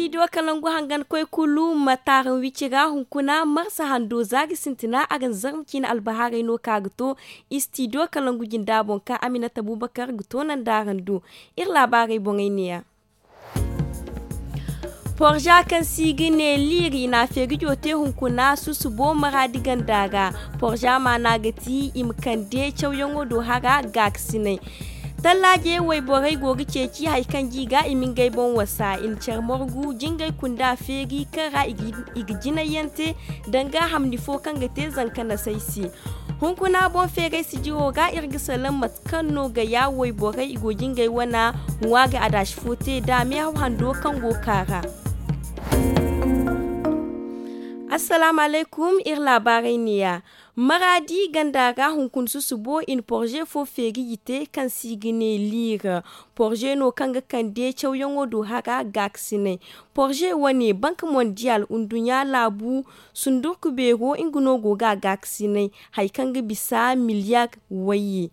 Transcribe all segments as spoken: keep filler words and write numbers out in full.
Studio Kalangu hangan koy kulu matarin wiciga hunkuna marsa hando zagi sintina agan zarmkin albahari no kagto Studio Kalangu jinda bonka Aminata Abubakar guto nan darandu ir labari bongainia. Porja kan sigine liri na fegijote hunkuna susubo maradi gandaga. Porja managati imkande chawyongo do haga gaksine. Tallaje wai borai gogi ceci haikan giga imin gaibon wasa in charmorgu jingai kunda fegi kara igijina yante danga hamni fo kan gate zankana saisi hunkuna bon fegai sijiwo ga irgisalan matkanno ga ya wai borai igo jingai wana waga adash fote da mi hando kan go kara. Assalamu alaikum ir labarai niya. Maradi gandaga hunkun susubo in porje fo fegi yite kan sigine lire. Porje no kanga kande chawyongo do haga gaksine. Porje wani Bank Mondial undunya labu sundurku bego inguno go ga gaksine. Haikanga bisa milyak wayi.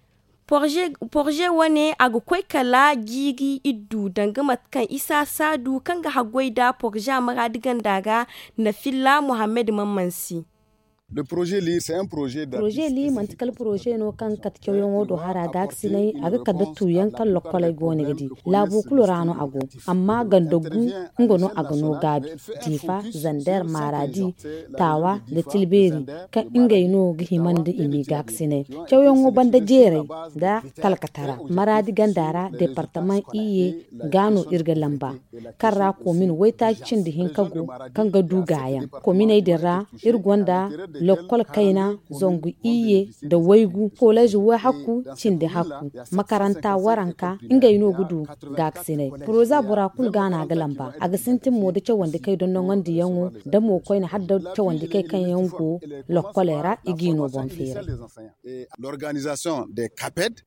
Porje, porje wane agu kwai kala gigi iddu danga matkan isa sadu kanga hagwaida porja maradi gandaga na filla Muhammad Mamansi. Le projet Li, c'est un projet projet Li mantikal projet no kan kat kyoyon do hara gaksine aga kadda tuyan kan lokkolay gone gadi labu kulurano ago amma gandogu ngono agano gabi tifa zander maradi tawa le tilberi kan ingayno gihimande imi gaksine kyoyon banda jere da kalkatara maradi gandara departement iye gano irga lamba karra komin waita cindi hinkago kan gadu gayan komin dira irgonda lokol kaina zongu iye da waigu college wa hakku cinde hakku makaranta waranka inga ino gudu gaksine proza bura kul gana galamba aga sintin mode ce wanda kai don nan di yango da mo koina hadda ce wanda kai kan yango lokolera igino bonfere l'organisation des CAPED.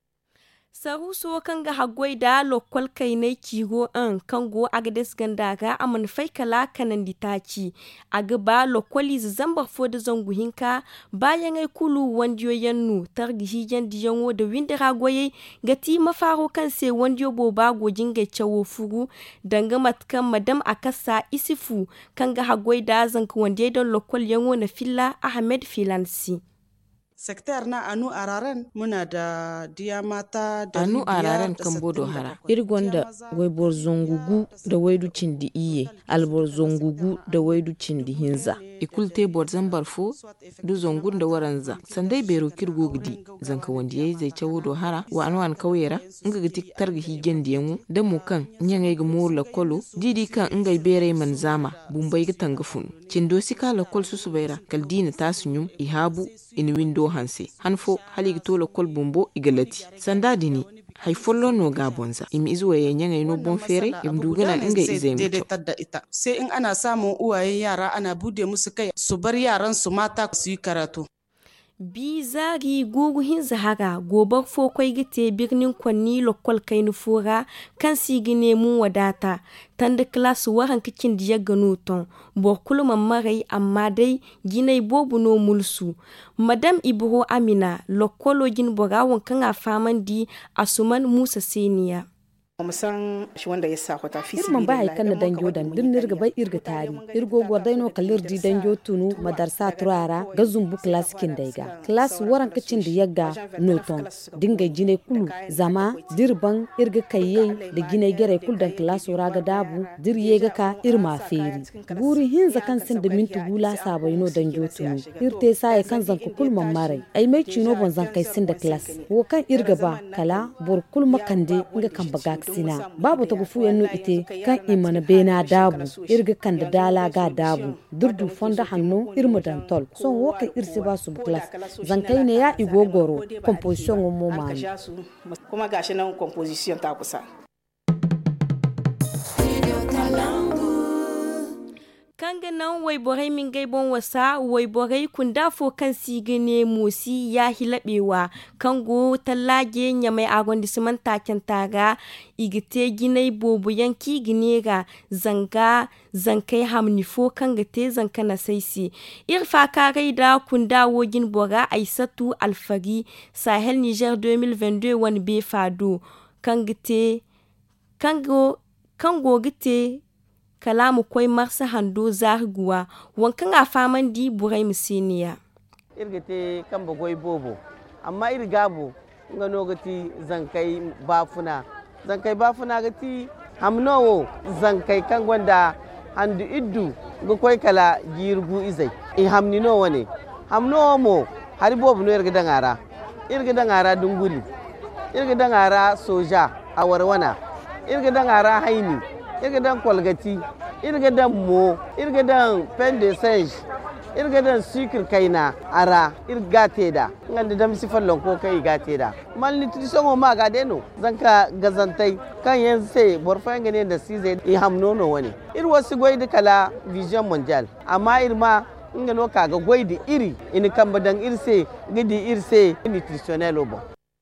Saruso kanga hagwai da lokal kai ne kigo an kango agades gandaga aman fai kala kanan ditaci aga ba lokali zamba fo da zangu hinka bayan ai kulu wandiyo yannu targi hijan diyanwo da windira goye gati mafaro kan se wandiyo boba gojin ga chawo fugu danga matkan madam akasa isifu kanga hagwai da zanku wandiyo don lokal yanwo na filla Ahmed Filansi. Sektar na anu araren muna da diya mata da anu araren kan bodo hara irgonda waibor zongugu da waidu cindi iye albor zongugu da waidu cindi hinza ikulte bor zambar fo du zongun da waranza sandai bero kirgo gidi zanka wanda yayi zai cawo do hara wa anu an kawyera inga giti targa higen diyanwu da mu kan nyangai ga mor la kolo didi kan ingai bere manzama bumbai ga tangafun cindo sika la kol susu baira kaldina tasunyum ihabu in window hanse hanfo haligi tolo kol bumbo igalati sanda dini hay follo no gabonza imi izuwa yanyanga ino bon fere im dugana inga izai mutu sai in ana samun uwaye yara ana bude musu kai su bar yaran su mata su yi karatu. Bizari gugu hinza haga gobar fokwai gite birnin kwanni lokal kai nufura kan sigine mu wadata tanda klasu waran kikin diya ganuton borkulu mamarai amma dai ginai bobu no mulsu madam Ibro Amina lokolo gin borawon kan a faman di Asuman Musa Seniya. musan shi wanda ya sa kwata fi irman ba haikan na danjo dan din nirga bai irga tari irgo gordai no kalir di danjo tunu madarsa turara ga zumbu klasikin daiga klas waran kacin da yagga noton dinga jine kulu zama dirban irga kayyai da gine gere kul dan klas raga dabu dir yega ka irma feri guri hin zakan sin da mintu gula sabai no danjo tunu irte sai kan zanku kul mamarai ai mai cino bon zan kai sin da klas wo kan irga ba kala bor kul makande inga kan baga sina babu ta gufu yanno ite kan imana bena dabu irga kan da dala ga dabu durdu fonda hanno irma dan tol son woka irse ba su class zankai ne ya igogoro composition mo mani kuma gashi nan composition ta kusa. Kanga nan wai borai min gaibon wasa wai borai kunda fo kan sigine musi ya hilabewa kango tallage nya mai arrondissement taken taga igite ginai bobu yanki ginega zanga zankai hamni fo kanga te zanka na saisi irfa karai da kunda wogin bora Aisatu Alfari Sahel Niger deux mille vingt-deux wan be fado kangite kango kango gite kalamu koi marsa hando zarguwa wankan a faman di burai musiniya irgite kan bagoi bobo amma irgabo ngano gati zankai bafuna zankai bafuna gati hamnowo zankai kan gwanda handu iddu ga koi kala girgu izai in hamnino wane hamnowo mo hari bobo no irga dangara irga dangara dunguri irga dangara soja a warwana irga dangara haini irga dan kwalgati irga dan mo irga dan pendesage irga dan sikir kaina ara irga teda ngande dam sifallon ko kai ga teda mal nutrition o ma ga deno zanka gazantai kan yanse borfa ngane da size i hamnono wani ir wasu goidi kala vision mondial amma irma ngano kaga goidi iri in kamba dan irse gidi irse nutritionnel obo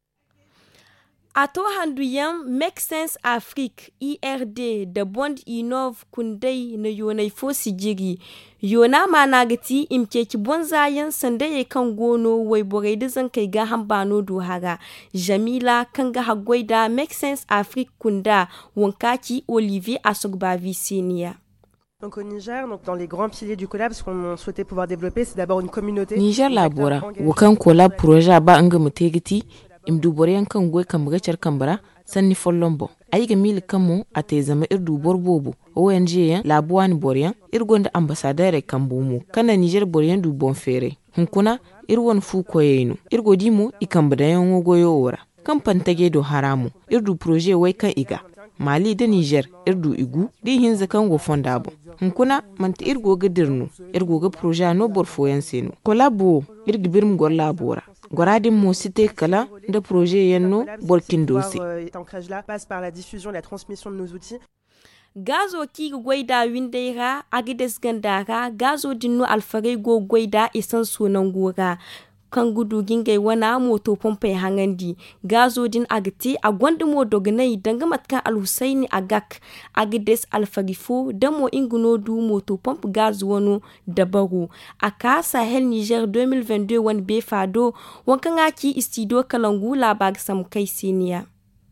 Ato handuyan Make Sense Afrique I R D da Bond Innov kundai na yonai fosi jiri. Yona managati imkeki bonzayen sandaye kan gono wai borai da zan kai ga hambano dohara. Jamila kan ga hagwaida Make Sense Afrique kunda wankaki Olivier Asogbavi Senior. Donc au Niger, donc dans les grands piliers du collab, ce qu'on souhaitait pouvoir développer, c'est d'abord une communauté. Niger labora, wakan collab projet ba anga mutegiti. Imdu boriyan kan goy kan magacar kambara sanni follombo ayiga mil kamo ate zama irdu borbobo O N G yan labuwani boriyan irgonda ambassadeur kambumu kana Niger boriyan du bon fere hunkuna irwon fu koyenu irgodimo ikambada yan wogoyo ora kan pantage do haramu irdu projet wai kan iga Mali da Niger irdu igu di hinza kan go fondabo hunkuna manta irgo gadirnu irgo ga projet no borfo yan senu kolabo irgi birm gor labora Goradin mo cité kala de projet yenno bolkin dosi. Cet ancrage-là passe par la diffusion et la transmission de nos outils. Gazo ki gwaida windeira agides gandara gazo dinno alfare go gwaida isan sunan gora. Kan gudu gingai wana moto pompe hangandi gazo din agati a gwanda mo dognai danga matka alhusaini agak agides alfarifo damo inguno du moto pompe gazo wano dabaru aka Sahel Niger deux mille vingt-deux wan befado wankan aki istido kalangu labag sam kai senior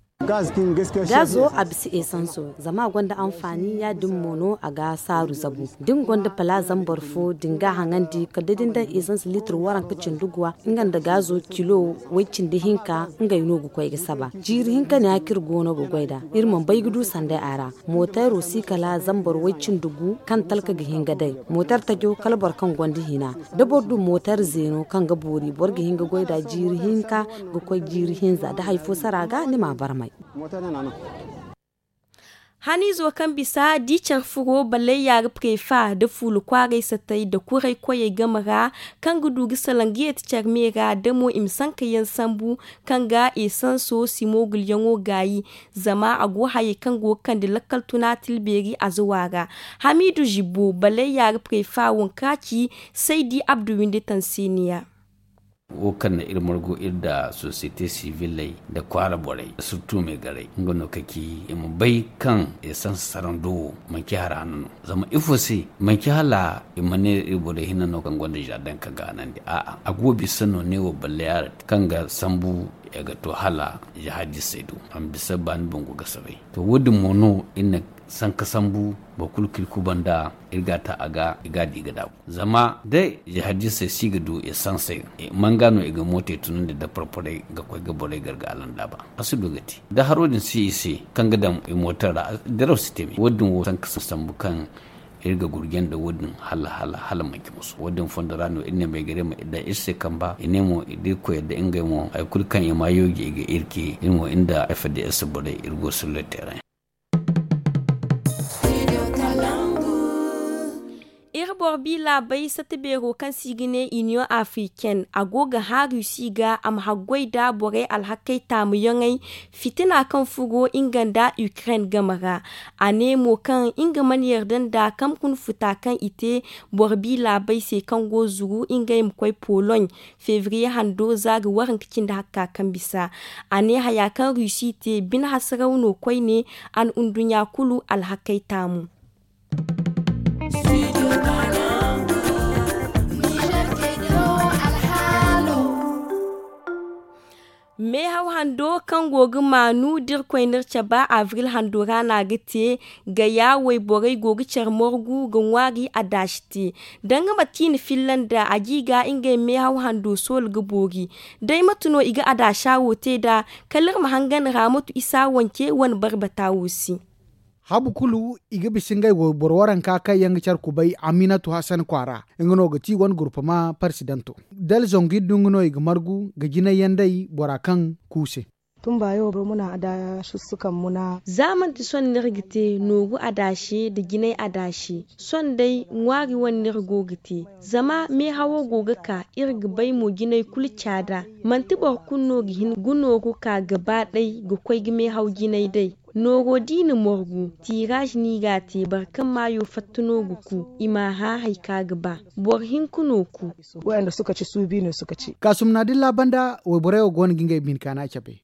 gazo a bisi esanso zama gwanda amfani ya din mono a ga saru zabu din gwanda pala zambar fo dinga hangandi kadadin da esanso litr waran kacin dugwa ingan da gazo kilo wacin da hinka inga yino gu kwai saba jiri hinka ne akir gono gu gwaida irman bai gudu sanda ara motar rosi kala zambar wacin dugu kan talka ga hinga dai motar ta jo kalbar kan gwanda hina da bordu motar zeno kan ga bori borgi hinga gwaida jiri hinka gu kwai jiri hinza da haifo saraga ni ma barmai Hani zo kan bisa dicar furo balle yar prefa da fulu kware satai da kurai koye gamara kan gudu gisalangi et charmera da mo imsan kayan sambu kan ga esan so simogul yango gayi zama ago haye kan go kan da lakal tuna tilberi azuwaga Hamidu Jibo balle yar prefa wankaki sai di Abdu Winde Tanzania wokan na irmargo irda societe civile da kwara borai surtu mai garai ngono kaki imu bai kan esan sarando manki haranu zama ifosi manki hala imane ibore hinano kan gonda jadan ka ganan di a a agobi sano ne wo balle kan ga sambu ya ga to hala ya haji saidu an bisa ban bungu gasabai to wodin mono inna sanka sambu ba kulkil kubanda irgata aga igadi gada zama dai ya hadisa sigado ya sanse mangano iga mote tunun da farfare ga kwai ga bore garga alanda ba asu dogati da harodin C C kan gadam motar da rositemi wadin wo sanka sambu kan irga gurgen da wadin hala hala hala maki musu wadin fondarano inne mai gare mu da irse kan ba ine mo ide ko yadda inga mo ay kulkan ya mayoge ga irke inmo inda F D S bore irgo sulle terrain Borbi labai satibero kan sigine Union Africaine agoga haru siga am hagwaida bore alhakai tamu yangai fitina kan fugo inganda Ukraine gamara anemo kan inga maniyar dan da kam kun futa kan ite borbi labai se kan go zuru inga mkwai Pologne février hando zaga waran kicin da hakka kan bisa ane hayakan Rusi te bin hasarauno kwai ne an undunya kulu alhakai tamu me hau hando kan gogi manu dir koinir chaba avril hando rana gite ga ya wai borai gogi charmorgu ga wari adashti danga matin finlanda agiga inga me hau hando sol gubogi dai matuno iga adasha wote da kalir mahangan ramatu isa wanke wan barbata wusi habu kulu iga bisingai wo borwaran kaka yang char kubai Aminatu Hassan Kwara ngono gati wan grupa ma presidento dal zongi dungono iga margu ga jina yandai borakan kuse tun ba yau ba muna adashi sukan muna zaman da son nirgite nogu adashi da ginai adashi son dai ngwari wan nirgo gite zama me hawo goga ka irga bai mu ginai kulcada mantibar kunno gihin guno ku ka gaba dai ga kwai me hawo ginai dai nogo dini morgu tiraj ni ga te barkan mayo fattuno guku ima ha haika gaba borhin kuno ku wayanda suka ci su biyu ne suka ci kasum na dilla banda we borewo gon gingai bin kana chape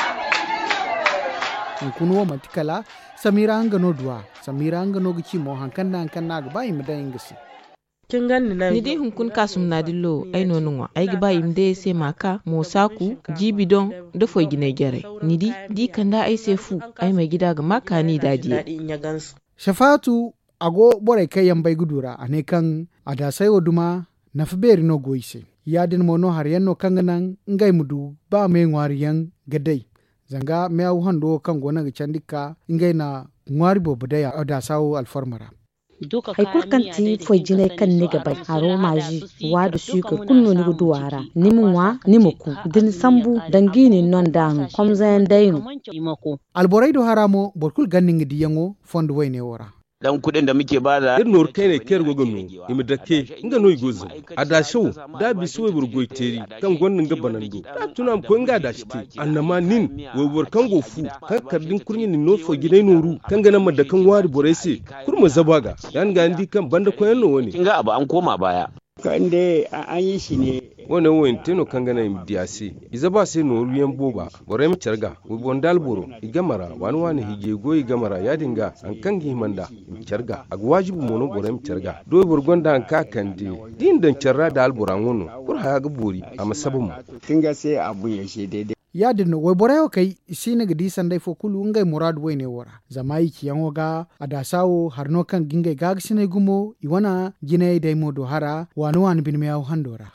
kunuwa matikala samira anga no duwa samira anga no gici mo hankan na hankan na ga bayi mudan ingisi kin ganni nan ni dai hunkun kasum na dillo ai no nunwa ai ga bayi mde sai maka mosaku jibidon da foi gine gere ni di di kanda ai sai fu ai mai gida ga maka ni dadi shafatu ago bore kai yambai gudura ane kan ada sai oduma na fiberi no goise yadin mono har yanno kanganan ngai mudu ba mai ngwariyan gadai zanga meaw hando kan gona ga candika ingai na ngwari bo budaya ada sawo alfarmara hay kulkan ti foi jine kan ne gaba haro maji wadu suka kunno ni duwara nimwa nimuku din sambu dangini non dan komzan dayin alboraido haramo borkul ganningi diyango fondo wayne wora dan kudin da muke bada irin nor kai ne ker gogono imi dake inga noy gozo ada show da bi so burgoy teri kan gonnin gabanando da tunam ko inga da shiti annama nin wobor kan go fu kan kardin kurni ni no fo gidai noru kan ganan madda kan wari borese kurma zabaga yan ga ndi kan banda ko yanno woni kinga abu an koma baya kan dai an yi shi ne wannan wayin teno kan gana im diase izaba sai no ruyan boba bore mi charga wobon dalboro igamara wani wani hige goyi gamara ya dinga an kan himanda im charga ag wajibu mono bore mi charga do borgonda an ka kande din dan charra dalboro wono kur ha ga bori amma sabamu kinga sai abu ya she daidai yadin wai borayo kai isine gidi sandai fo kulu ngai murad wayne wora zamai kiyango ga adasawo harno kan gingai gagsine gumo iwana ginai dai modo hara wanu wan bin meaw handora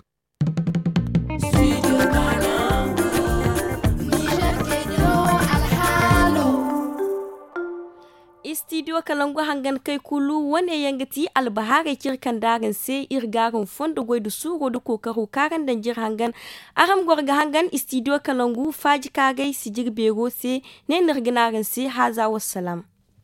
studio kalangu hangan kai kulu wane yangati albahare kirkan darin sai irgarin fondo goidu suro da kokaru karan dan jir hangan aram gorga hangan studio kalangu faji kagai sijir bero sai ne nirginarin sai haza wassalam.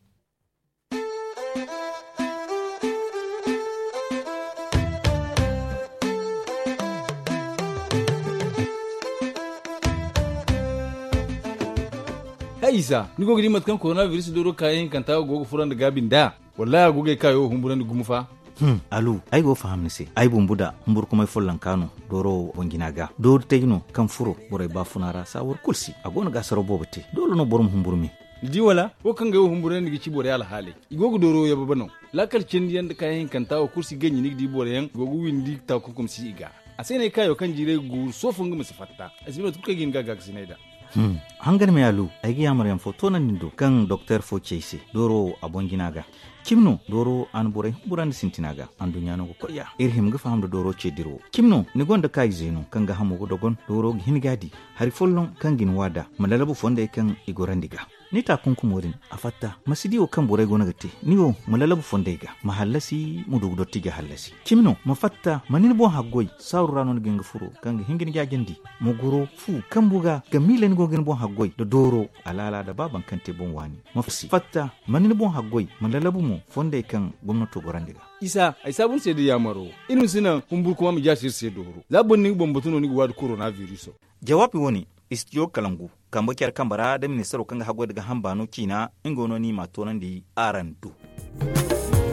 Isa ni gogi mat kan coronavirus doro kayin kan tawo gogo furan da gabin da wallahi goge kayo humburan da gumufa hmm alu ai go fahamni se ai bumbuda humbur kuma follan kanu doro wongina ga do tayno kan furo boray ba funara sawor kulsi agona ga saro bobate dolo no borum humburmi di wala ko kan ga humburan da gici boray al hale igogo doro ya babano lakal cin yanda kayin kan tawo kursi ganyi ni di boray gogo windi ta kukum si iga asene kayo kan jire gu sofun gum sifatta asibira tuka gin ga ga sinaida Hmm. hangar me alu aigi yamaryam foto nan nindo kan docteur fo chese doro abonginaga kimno doro an bore buran sintinaga an dunya no ko ya irhim ga famdo doro chediro kimno ni gonda kai zeno kan ga hamu dogon doro hingadi hari follon kan gin wada malalabu fonde kan igorandiga ni ta kunkumorin afatta masidiwo kan bore gona gate niwo malalabu fondega mahallasi mudugdo tiga hallasi kimno mafatta manin bo haggoy sawrano ngi furo kan hingin jagendi muguro fu kan buga ga milen go gen bo haggoy do doro alala da baban kante bon wani mafsi fatta manin bo haggoy malalabu mo fonde kan gomnato gorandiga isa ai sabun sai da yamaro inu sina humbur kuma mu jashir sai doro zabon ni bombotuno ni wad coronavirus jawabi woni istio kalangu kamba kyar kambara da ministero kanga hago daga hambano kina ingono ni matonan di arandu